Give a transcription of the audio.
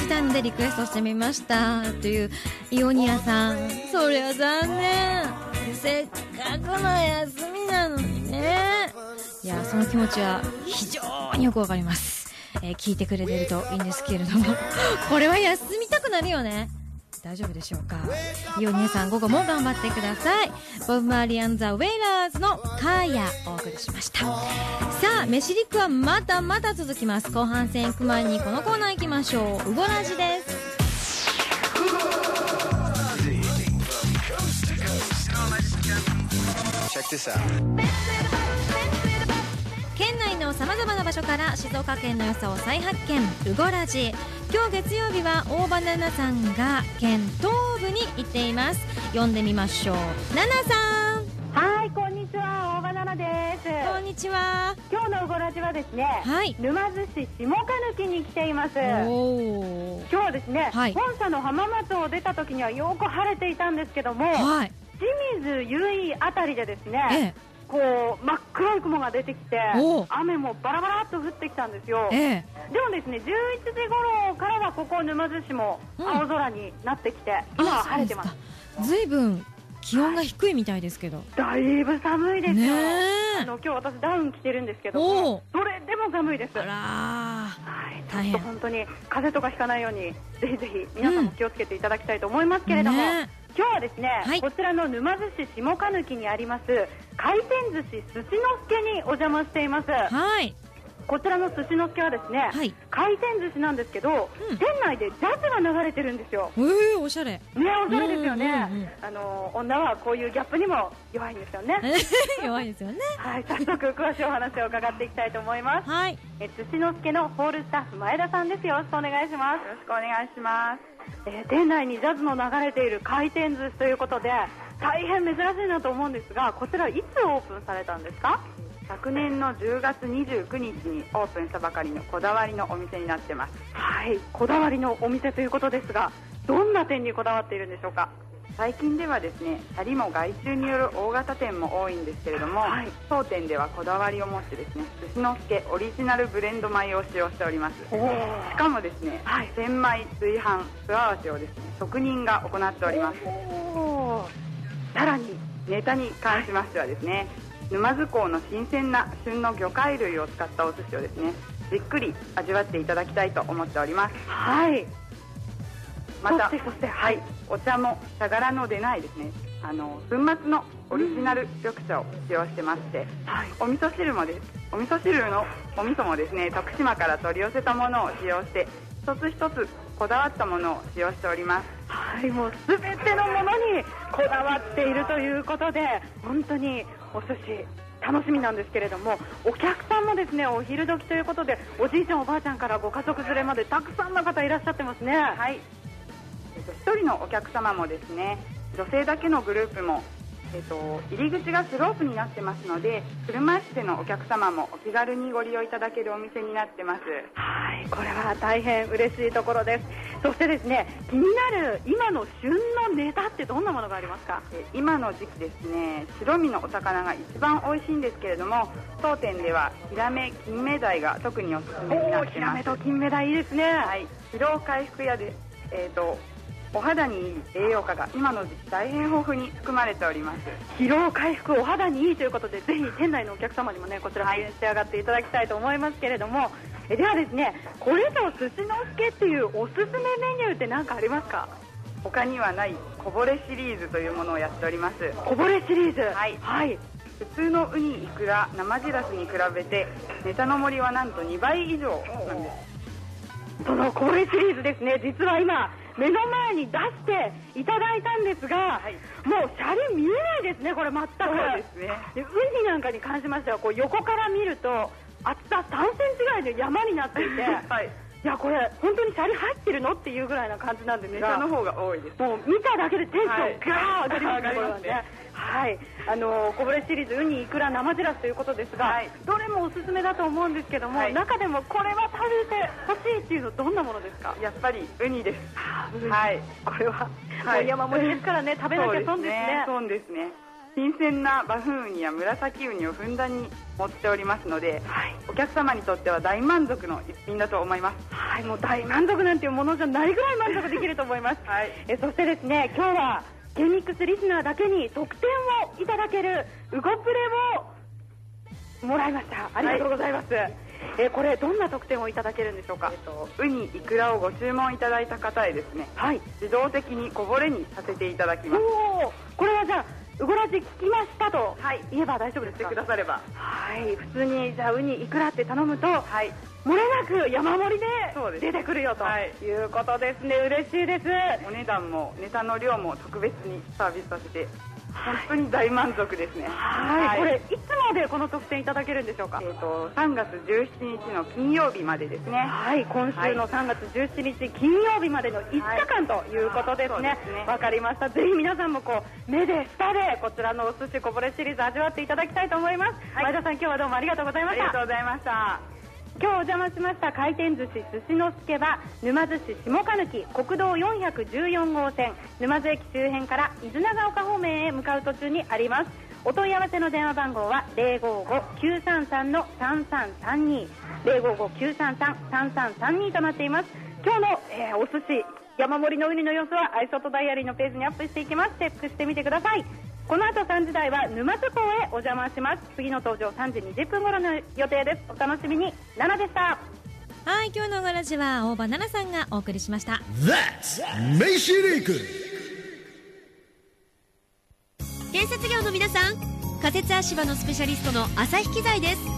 たいのでリクエストしてみましたというイオニアさん。そりゃ残念、せっかくの休みなのにね。いや、その気持ちは非常によくわかります。聞いてくれてるといいんですけれどもこれは休みたくなるよね。大丈夫でしょうか。イオニアさん、午後も頑張ってください。ボブ・マーリー&ザ・ウェイラーズのカーヤお送りしました。さあ、メシリックはまだまだ続きます。後半戦行く前にこのコーナー行きましょう。ウゴラジです。県内のさまざまな場所から静岡県の良さを再発見、ウゴラジ。今日月曜日は大場奈々さんが県東部に行っています。呼んでみましょう。奈々さん。 はい、こんにちは、大場奈々です。 こんにちは。 今日のウゴラジはですね、はい、沼津市下鹿貫に来ています。今日はですね、はい、本社の浜松を出た時にはよく晴れていたんですけども、はい、清水由比あたりでですね、こう真っ黒い雲が出てきて雨もバラバラっと降ってきたんですよ。でもですね、11時頃からはここ沼津市も青空になってきて、今は晴れてます。 ずいぶん気温が低いみたいですけど、 だいぶ寒いですよ。今日私ダウン着てるんですけども、それでも寒いです。 あら、はい、 大変。本当に風邪とかひかないようにぜひぜひ皆さんも気をつけていただきたいと思いますけれども、今日はですね、はい、こちらの沼津市下鹿貫にあります回転寿司すしのすけにお邪魔しています。はい、こちらのすしのすけはですね、はい、回転寿司なんですけど、店内でジャズが流れてるんですよ。 おしゃれね。 おしゃれですよね。女はこういうギャップにも弱いんですよね弱いですよね。 はい、早速詳しいお話を伺っていきたいと思います。はい、すしのすけのホールスタッフ前田さんです。よろしくお願いします。 よろしくお願いします。 店内にジャズの流れている回転寿司ということで大変珍しいなと思うんですが、こちらいつオープンされたんですか？ 昨年の10月29日にオープンしたばかりのこだわりのお店になってます。 はい、こだわりのお店ということですが、どんな点にこだわっているんでしょうか？ 最近ではですね、シャリも外注による大型店も多いんですけれども、はい、当店ではこだわりを持ってですね、すしのすけオリジナルブレンド米を使用しております。しかもですね、はい、千米、炊飯、素合わせをですね、職人が行っております。さらにネタに関しましてはですね、沼津港の新鮮な旬の魚介類を使ったお寿司をですね、じっくり味わっていただきたいと思っております。 はい、 また、はい、お茶も茶殻の出ないですね、粉末のオリジナル緑茶を使用してまして、はい、お味噌汁のお味噌もですね、徳島から取り寄せたものを使用して一つ一つこだわったものを使用しております。 はい、もう全てのものにこだわっているということで、本当にお寿司楽しみなんですけれども、お客さんもですね、お昼時ということでおじいちゃんおばあちゃんからご家族連れまでたくさんの方いらっしゃってますね。 はい、1人のお客様もですね、女性だけのグループも、入り口がスロープになってますので、車椅子でのお客様もお気軽にご利用いただけるお店になってます。 はい、これは大変嬉しいところです。そしてですね、気になる今の旬のネタってどんなものがありますか？ 今の時期ですね、白身のお魚が一番美味しいんですけれども、当店ではヒラメ、金目鯛が特におすすめになってます。 ヒラメと金目鯛いいですね。 はい、疲労回復やで、お肌にいい栄養価が今の時期大変豊富に含まれております。 疲労回復、お肌にいいということで、ぜひ店内のお客様にもね、こちら召し上がっていただきたいと思いますけれども、ではですね、これぞすしのすけっていうおすすめメニューって何かありますか？ 他にはないこぼれシリーズというものをやっております。 こぼれシリーズ、 はい、はい、普通のウニ、イクラ、生しらすに比べてネタの盛りはなんと2倍以上なんです。 そのこぼれシリーズですね、実は今目の前に出していただいたんですが、はい、もうシャリ見えないですね、これ全く。 そうですね。 でウニなんかに関しましては、こう横から見ると厚さ3センチぐらいで山になっていて、はい、いやこれ本当にシャリ入ってるのっていうぐらいな感じなんですが、 ネタの方が多いです。 もう見ただけでテンションガー上がりますね。はい、こぼれシリーズ、ウニ、イクラ、生しらすということですが、はい、どれもおすすめだと思うんですけども、はい、中でもこれは食べてほしいっていうのどんなものですか？ やっぱりウニです。 はい、これは、はい、山盛りですからね、食べなきゃ損ですね。 損ですね。 新鮮なバフンウニや紫ウニをふんだんに持っておりますので、お客様にとっては大満足の一品だと思います。 はい、もう大満足なんていうものじゃないぐらい満足できると思います。そしてですね、今日はケンミックスリスナーだけに特典をいただけるウゴプレをもらいました。ありがとうございます。これどんな特典をいただけるんでしょうか。 ウニ、イクラをご注文いただいた方へですね、自動的にこぼれにさせていただきます。 これはじゃあウゴラジ聞きましたと言えば大丈夫ですか。 してくだされば。 普通にじゃあウニ、イクラって頼むと、漏れなく山盛りで出てくるよということですね。嬉しいです。 お値段もネタの量も特別にサービスさせて本当に大満足ですね。 これいつまでこの特典いただけるんでしょうか。 3月17日の金曜日までですね。 今週の3月17日金曜日までの5日間ということですね。わかりました。ぜひ皆さんも目で舌でこちらのお寿司こぼれシリーズ味わっていただきたいと思います。前田さん、今日はどうもありがとうございました。 ありがとうございました。 今日お邪魔しました回転寿司寿司の助は沼津市下鹿貫国道414号線沼津駅周辺から伊豆長岡方面へ向かう途中にあります。お問い合わせの電話番号は 055-933-3332 055-933-3332 となっています。今日の、お寿司山盛りのウニの様子はアイソットダイアリーのページにアップしていきます。チェックしてみてください。この後3時台は沼津港へお邪魔します。次の登場3時20分頃の予定です。お楽しみに。ナナでした。 はい、今日のガラジは大場奈々さんがお送りしました。 That's メシリーク。 建設業の皆さん、仮設足場のスペシャリストの朝日機材です。